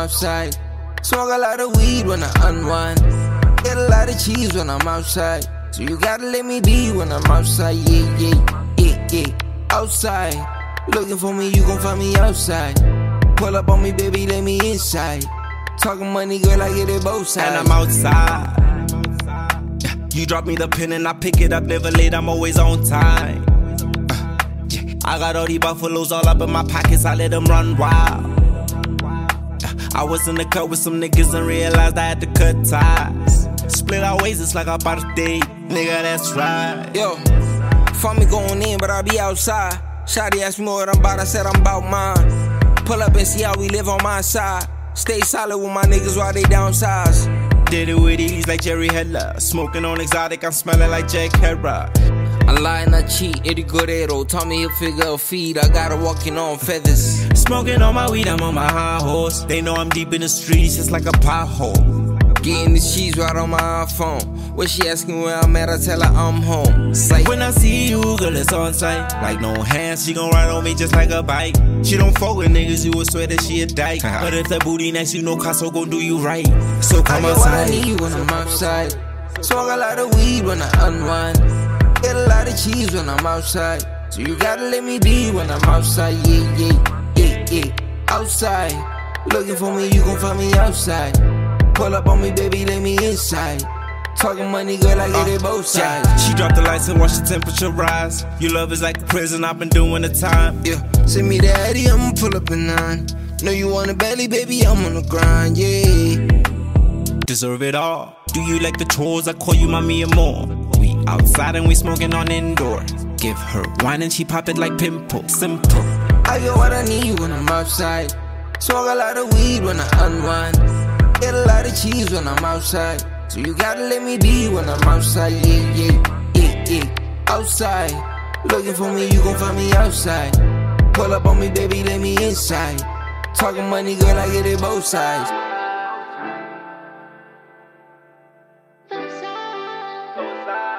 outside. Smoke a lot of weed when I unwind. Get a lot of cheese when I'm outside. So you gotta let me be when I'm outside. Yeah, yeah, yeah, yeah. Outside. Looking for me, you gon' find me outside. Pull up on me, baby, let me inside. Talking money, girl, I get it both sides. And I'm outside. You drop me the pin and I pick it up, never late, I'm always on time. I got all these buffaloes all up in my pockets, I let them run wild. I was in the cut with some niggas and realized I had to cut ties. Split our ways, it's like our birthday, nigga, that's right. Yo, find me going in, but I be outside. Shawty asked me what I'm about, I said I'm about mine. Pull up and see how we live on my side. Stay solid with my niggas while they downsize. Did it with ease like Jerry Heller. Smoking on exotic, I'm smelling like Jack Herrera. I lie and I cheat, Eddie Guerrero. Taught me a figure of feed, I gotta walking on feathers. Smoking on my weed, I'm on my high horse. They know I'm deep in the streets, it's like a pothole. Getting the cheese right on my iPhone. When she asking where I'm at, I tell her I'm home. Psych. When I see you, girl, it's on sight. Like no hands, she gon' ride on me just like a bike. She don't fuck with niggas, you would swear that she a dyke. But if that booty nice, you know Casso gon' do you right. So come outside. I need when I'm outside. Smoke a lot of weed when I unwind. Get a lot of cheese when I'm outside. So you gotta let me be when I'm outside. Yeah, yeah, yeah, yeah. Outside. Looking for me, you gon' find me outside. Pull up on me, baby, let me inside. Talking money, girl, I get it both sides. Yeah. She dropped the lights and watch the temperature rise. Your love is like a prison, I've been doing the time. Yeah, send me the Addy, I'ma pull up a 9. Know you want a belly, baby, I'm on the grind, yeah. Deserve it all. Do you like the chores? I call you mommy and more. We outside and we smoking on indoor. Give her wine and she pop it like pimple. Simple. I get what I need when I'm outside. Smoke a lot of weed when I unwind. Get a lot of cheese when I'm outside. So you gotta let me be when I'm outside. Yeah, yeah, yeah, yeah. Outside. Looking for me, you gon' find me outside. Pull up on me, baby, let me inside. Talking money, girl, I get it both sides. Both sides.